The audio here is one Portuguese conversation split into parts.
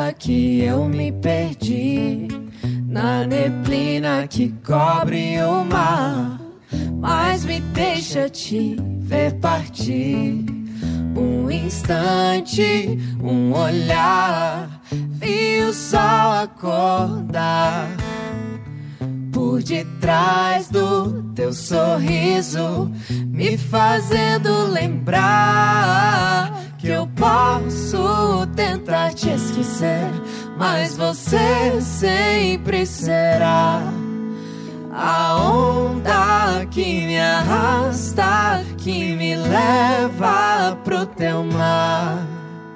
onda que eu me perdi, na neblina que cobre o mar. Mas me deixa te ver partir. Um instante, um olhar, vi o sol acordar. Por detrás do teu sorriso, me fazendo lembrar que eu posso tentar te esquecer, mas você sempre será a onda que me arrasta, que me leva pro teu mar.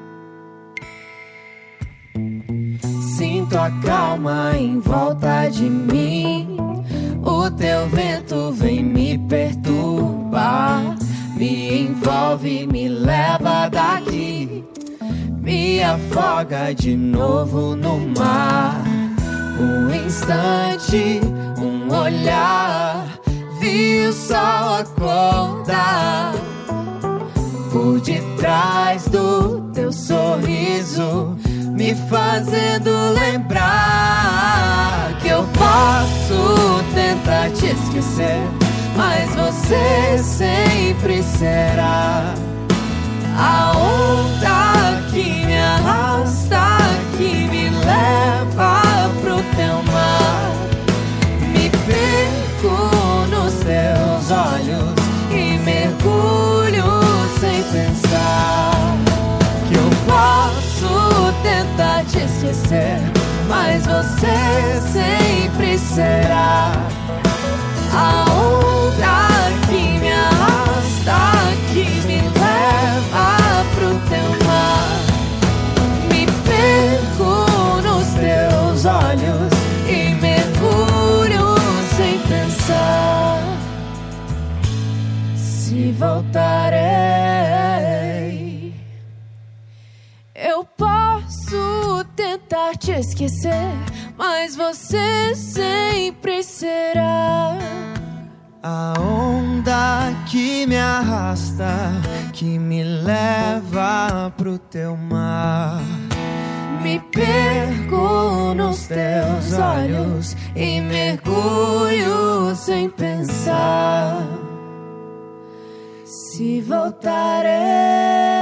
Sinto a calma em volta de mim, o teu vento vem me perturbar, me envolve, me leva daqui, me afoga de novo no mar. Um instante, um olhar, vi o sol acordar. Por detrás do teu sorriso, me fazendo lembrar que eu posso tentar te esquecer, mas você sempre será a onda que me arrasta, que me leva pro teu mar. Me perco nos teus olhos e mergulho sem pensar que eu posso tentar te esquecer, mas você sempre será a onda que me arrasta, que me leva pro teu mar. Me perco nos teus olhos e mergulho sem pensar se voltarei. Eu posso tentar te esquecer, mas você sempre será a onda que me arrasta, que me leva pro teu mar. Me perco nos teus olhos e mergulho sem pensar se voltarei.